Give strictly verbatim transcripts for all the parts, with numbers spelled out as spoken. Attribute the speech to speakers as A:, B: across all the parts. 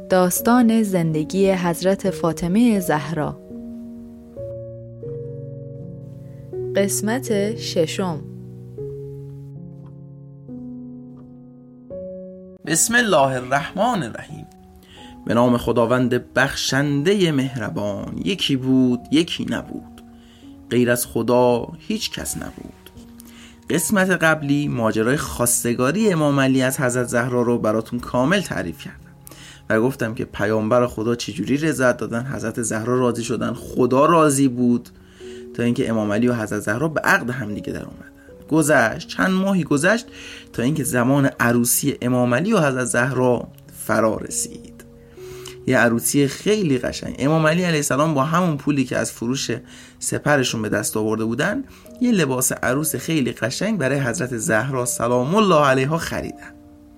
A: داستان زندگی حضرت فاطمه زهرا. قسمت ششم.
B: بسم الله الرحمن الرحیم. به نام خداوند بخشنده مهربان. یکی بود یکی نبود، غیر از خدا هیچ کس نبود. قسمت قبلی ماجرای خواستگاری امام علی از حضرت زهرا رو براتون کامل تعریف کردم و گفتم که پیامبر خدا چجوری رضایت دادن، حضرت زهرا راضی شدن، خدا راضی بود، تا اینکه امام علی و حضرت زهرا به عقد هم دیگه در اومدن. گذشت چند ماهی گذشت تا اینکه زمان عروسی امام علی و حضرت زهرا فرا رسید. یه عروسی خیلی قشنگ. امام علی علیه السلام با همون پولی که از فروش سپرشون به دست آورده بودن یه لباس عروس خیلی قشنگ برای حضرت زهرا سلام الله علیها خریدن.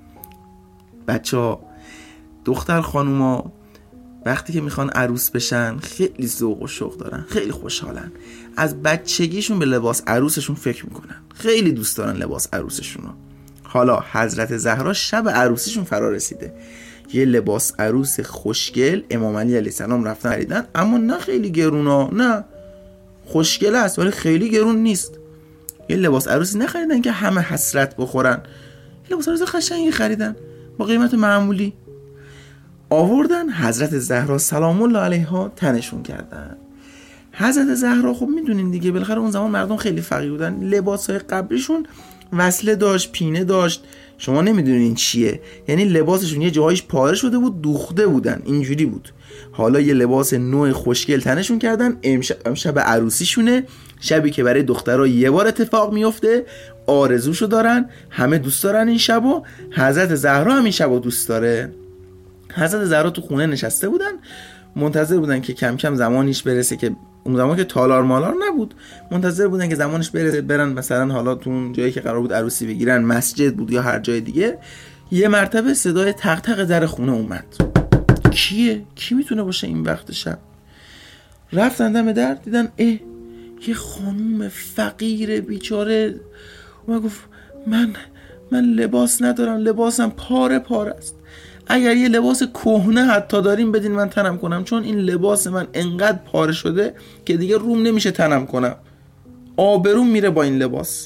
B: بچه‌ها، دختر خانوما وقتی که میخوان عروس بشن خیلی ذوق و شوق دارن، خیلی خوشحالن، از بچگیشون به لباس عروسشون فکر میکنن، خیلی دوست دارن لباس عروسشون رو. حالا حضرت زهرا شب عروسیشون فرا رسیده، یه لباس عروس خوشگل امام علی علیه السلام رفتن خریدن، اما نه خیلی گرونا، نه خوشگل است ولی خیلی گرون نیست. یه لباس عروسی نخریدن که همه حسرت بخورن، لباس عروس قشنگی خریدن با قیمت معمولی، آوردن حضرت زهرا سلام الله علیها تنشون کردن. حضرت زهرا خب میدونین دیگه، بالاخره اون زمان مردم خیلی فقیر بودن، لباسای قبلیشون وصله داشت، پینه داشت، شما نمیدونین چیه، یعنی لباسشون یه جاهایش پاره شده بود، دوخته بودن، اینجوری بود. حالا یه لباس نوع خوشگل تنشون کردن. امشب شب عروسیشونه، شبی که برای دخترها یه بار اتفاق میفته، آرزوشو دارن، همه دوست دارن این شبو، حضرت زهرا هم این شبو دوست داره. حضرت زهرا تو خونه نشسته بودن، منتظر بودن که کم کم زمانیش برسه، که اون زمان که تالار مالار نبود، منتظر بودن که زمانش برسه برن مثلا حالا تو اون جایی که قرار بود عروسی بگیرن، مسجد بود یا هر جای دیگه. یه مرتبه صدای تق تق در خونه اومد. کیه؟ کی میتونه باشه این وقت شب؟ رفتن دم در، دیدن اه یه خانوم فقیر بیچاره اومد گفت من من لباس ندارم، لباسم پاره پاره است، اگر یه لباس کهنه حتی داریم بدین من تنم کنم، چون این لباس من انقدر پاره شده که دیگه روم نمیشه تنم کنم، آبروم میره با این لباس.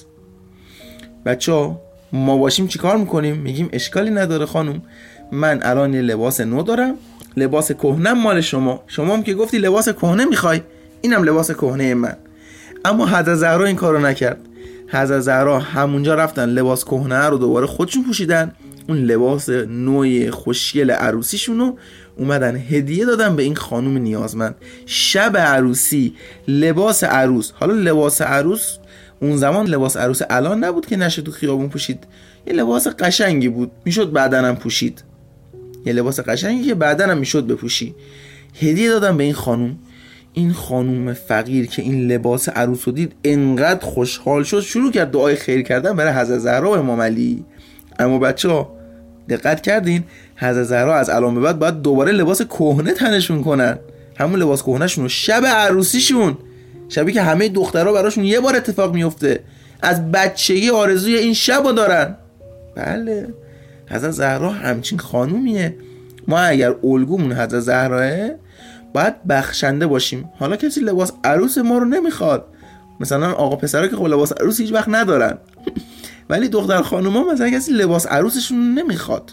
B: بچه‌ها ما باشیم چیکار میکنیم؟ میگیم اشکالی نداره خانم، من الان یه لباس نو دارم، لباس کهنه مال شما، شما هم که گفتی لباس کهنه میخوای، اینم لباس کهنه من. اما حضرت زهرا این کارو نکرد. حضرت زهرا همونجا رفتن لباس کهنه رو دوباره خودشون پوشیدن، اون لباس نوع خوشگل عروسیشونو اومدن هدیه دادن به این خانوم نیازمند. شب عروسی لباس عروس، حالا لباس عروس اون زمان لباس عروس الان نبود که نشه تو خیابون پوشید، یه لباس قشنگی بود، میشد بعدنم پوشید، یه لباس قشنگی که بعدنم میشد بپوشی. هدیه دادن به این خانوم. این خانوم فقیر که این لباس عروس رو دید انقدر خوشحال شد، شروع کرد دعای خیر کردن برای حضرت زهرا و امام علی. اما بچه‌ها دقت کردین؟ حضرت زهرا از الان به بعد باید دوباره لباس کهنه تنشون کنن، همون لباس کهنه‌شون رو شب عروسیشون، شبی که همه دخترها براشون یه بار اتفاق میفته، از بچگی آرزوی این شبو دارن. بله، حضرت زهرا همچین خانومیه. ما اگر الگومون حضرت زهراه باید بخشنده باشیم. حالا کسی لباس عروس ما رو نمیخواد، مثلا آقا پسرها که خب لباس عروس هیچ وقت ندارن ولی دختر خانوما مثلا کسی لباس عروسشون نمیخواد.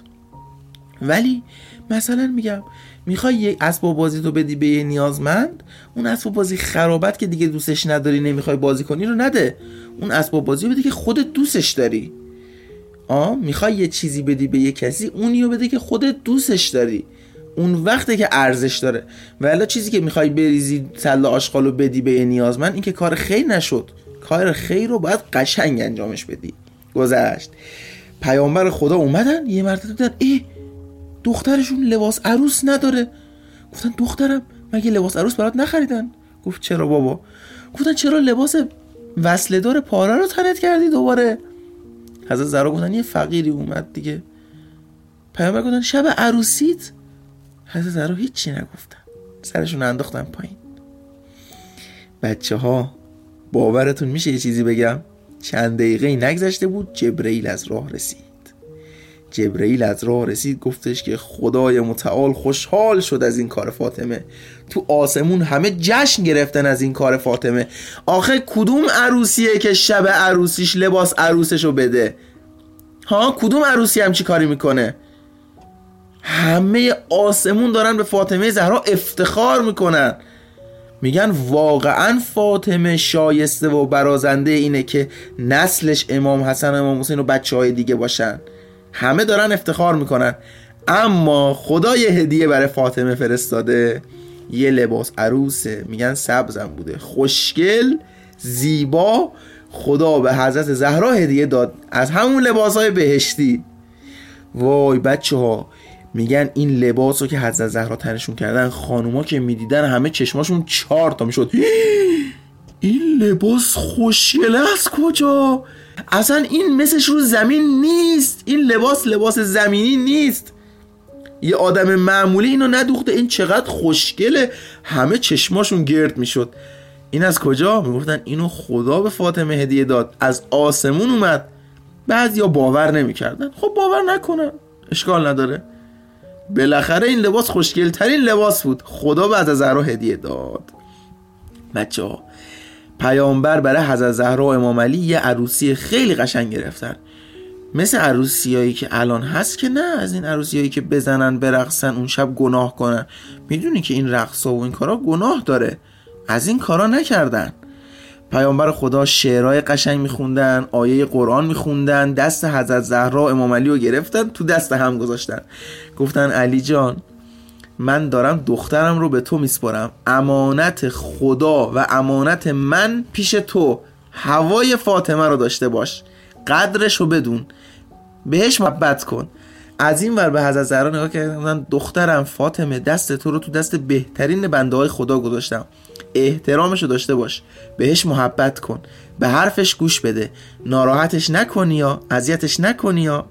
B: ولی مثلا میگم میخوای یه اسباب بازی تو بدی به یه نیازمند، اون اسباب بازی خرابت که دیگه دوستش نداری نمیخوای بازی کنی رو نده، اون اسباب بازی رو بده که خودت دوستش داری. آه میخوای یه چیزی بدی به یه کسی، اونیو بده که خودت دوستش داری، اون وقته که ارزش داره. ولی چیزی که میخوای بریزی سله آشغالو بدی به یه نیازمند، این که کار خیر نشد. کار خیر رو باید قشنگ انجامش بدی. گذشت، پیامبر خدا اومدن یه مرتبه دیدن ای دخترشون لباس عروس نداره. گفتن دخترم مگه لباس عروس برات نخریدن؟ گفت چرا بابا؟ گفتن چرا لباس وصله دار پاره رو تنت کردی دوباره؟ حضرت زهرا گفتن یه فقیری اومد دیگه. پیامبر گفتن شب عروسیت؟ حضرت زهرا هیچی نگفتن، سرشون انداختن پایین. بچه ها باورتون میشه یه چیزی بگم؟ چند دقیقه نگذشته بود جبرئیل از راه رسید. جبرئیل از راه رسید، گفتش که خدای متعال خوشحال شد از این کار فاطمه. تو آسمون همه جشن گرفتن از این کار فاطمه. آخه کدوم عروسیه که شب عروسیش لباس عروسشو بده؟ ها، کدوم عروسی هم چی کاری میکنه؟ همه آسمون دارن به فاطمه زهرا افتخار میکنن، میگن واقعا فاطمه شایسته و برازنده اینه که نسلش امام حسن و امام حسین و بچه های دیگه باشن. همه دارن افتخار میکنن. اما خدا یه هدیه برای فاطمه فرستاده، یه لباس عروسه، میگن سبزم بوده، خوشگل زیبا. خدا به حضرت زهرا هدیه داد از همون لباسهای بهشتی. وای بچه ها، میگن این لباسو که حضرت زهرا تنشون کردن، خانوما که میدیدن همه چشماشون چهار تا میشد. این لباس خوشگله از کجا؟ اصلا این مثلش رو زمین نیست، این لباس لباس زمینی نیست، یه آدم معمولی اینو ندوخته، این چقدر خوشگله. همه چشماشون گرد میشد. این از کجا؟ میگفتن اینو خدا به فاطمه هدیه داد، از آسمون اومد. بعضیا باور نمیکردن. خب باور نکنن، اشکال نداره، بالاخره این لباس خوشگل ترین لباس بود، خدا به حضرت زهرا هدیه داد. بچه ها، پیامبر برای حضرت زهرا و امام علی یه عروسی خیلی قشنگ گرفتن، مثل عروسیایی که الان هست که نه، از این عروسیایی که بزنن برقصن اون شب گناه کنن. میدونی که این رقصا و این کارا گناه داره، از این کارا نکردن. پیامبر خدا شعرهای قشنگ میخوندن، آیه قرآن میخوندن، دست حضرت زهرا و امام علی رو گرفتن تو دست هم گذاشتن، گفتن علی جان من دارم دخترم رو به تو میسپارم، امانت خدا و امانت من پیش تو، هوای فاطمه رو داشته باش، قدرش رو بدون، بهش محبت کن. از این ور به حضرت زهرا نگاه کردن، دخترم فاطمه دست تو رو تو دست بهترین بنده های خدا گذاشتم، احترامش رو داشته باش، بهش محبت کن، به حرفش گوش بده، ناراحتش نکنی یا اذیتش نکنی. یا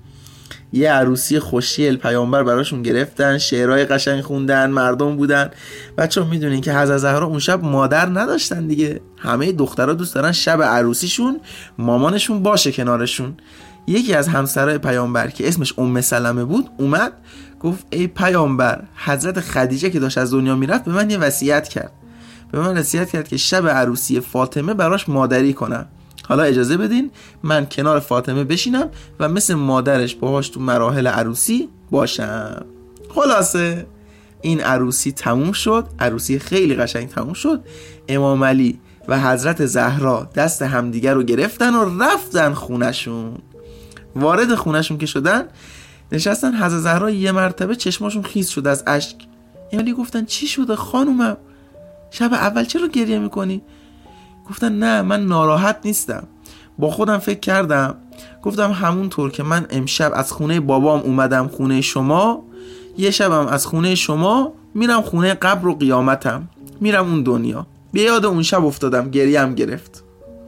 B: یه عروسی خوشگل پیامبر براشون گرفتن، شعرهای قشنگ خوندن، مردم بودن. بچه‌ها میدونین که حضرت زهرا اون شب مادر نداشتن دیگه، همه دخترها دوست دارن شب عروسیشون مامانشون باشه کنارشون. یکی از همسرای پیامبر که اسمش ام سلمه بود اومد گفت ای پیامبر، حضرت خدیجه که داشت از دنیا میرفت به من یه وصیت کرد، به من وصیت کرد که شب عروسی فاطمه براش مادری کنم. حالا اجازه بدین من کنار فاطمه بشینم و مثل مادرش باهاش تو مراحل عروسی باشم. خلاصه این عروسی تموم شد، عروسی خیلی قشنگ تموم شد. امام علی و حضرت زهرا دست همدیگر رو گرفتن و رفتن خونشون. وارد خونشون که شدن نشستن، حضرت زهرا یه مرتبه چشماشون خیس شد از اشک. امام علی گفتن چی شده خانومم؟ شب اول چرا گریه میکنی؟ گفتن نه من ناراحت نیستم، با خودم فکر کردم، گفتم همونطور که من امشب از خونه بابام اومدم خونه شما، یه شبم از خونه شما میرم خونه قبر و قیامتم، میرم اون دنیا. به یاد اون شب افتادم، گریه‌ام گرفت.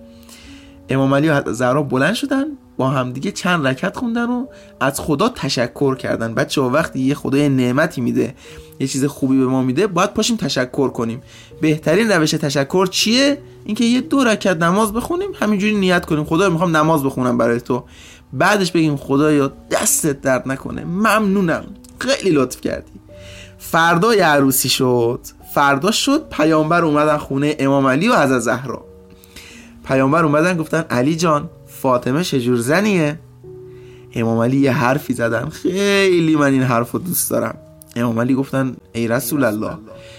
B: امام علی و حضرت زهرا بلند شدن، با هم دیگه چند رکعت خوندن و از خدا تشکر کردن. بچه‌ها وقتی یه خدای نعمتی میده، یه چیز خوبی به ما میده، باید پاشیم تشکر کنیم. بهترین روش تشکر چیه؟ اینکه یه دو رکعت نماز بخونیم، همینجوری نیت کنیم خدایا میخوام نماز بخونم برای تو، بعدش بگیم خدایا دستت درد نکنه، ممنونم، خیلی لطف کردی. فردای عروسی شد، فردا شد پیامبر اومدن خونه امام علی و حضرت زهرا. پیامبر اومدن گفتن علی جان فاطمه چجور زنیه؟ امام علی یه حرفی زدن، خیلی من این حرفو دوست دارم. امام علی گفتن ای رسول الله،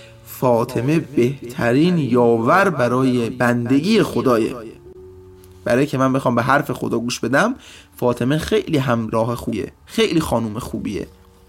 B: فاطمه بهترین یاور برای بندگی خدایه، برای که من بخوام به حرف خدا گوش بدم، فاطمه خیلی همراه خوبیه، خیلی خانوم خوبیه.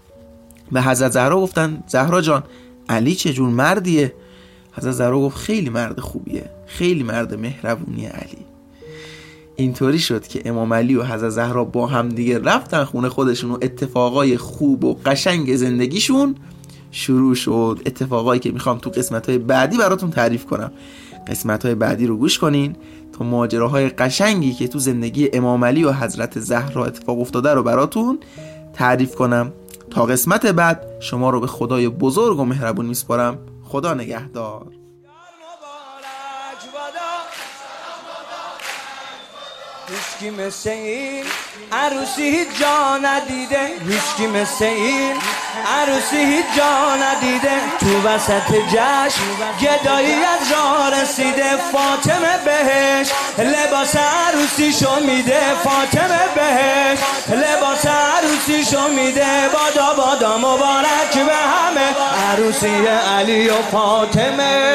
B: به حضرت زهرا گفتن زهرا جان علی چجور مردیه؟ حضرت زهرا گفت خیلی مرد خوبیه، خیلی مرد مهربونیه علی. اینطوری شد که امام علی و حضرت زهرا با هم دیگه رفتن خونه خودشون و اتفاقای خوب و قشنگ زندگیشون شروع شد. اتفاقایی که میخوام تو قسمت‌های بعدی براتون تعریف کنم. قسمت‌های بعدی رو گوش کنین تا ماجراهای قشنگی که تو زندگی امام علی و حضرت زهرا اتفاق افتاده رو براتون تعریف کنم. تا قسمت بعد شما رو به خدای بزرگ و مهربون میسپارم. خدا نگهدار.
C: هیچکی مثل این عروسی هیچ جا ندیده، هیچکی مثل این عروسی هیچ جا ندیده. تو وسط جشن گدایی از راه رسیده، فاطمه بهش لباس عروسیشو میده، فاطمه بهش لباس عروسیشو میده. بادا بادا مبارک به همه، عروسی علی و فاطمه.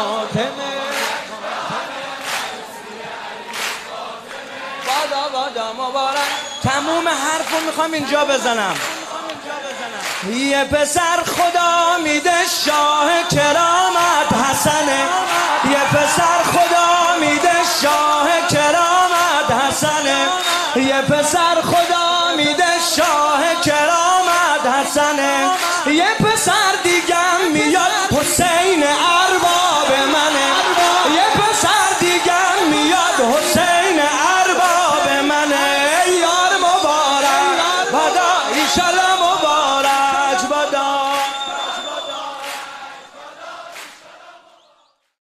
C: بادا بادا مبارک. تموم حرفو میخوام اینجا بزنم. یه پسر خدا میده شاه کرامت حسنه، یه پسر خدا میده شاه کرامت حسنه، یه پسر خدا میده شاه کرامت حسنه. یه پسر دیگم میاد حسین ارباب منه، یه پسر دیگم میاد حسین ارباب منه. یار مبارک بادا ایشالا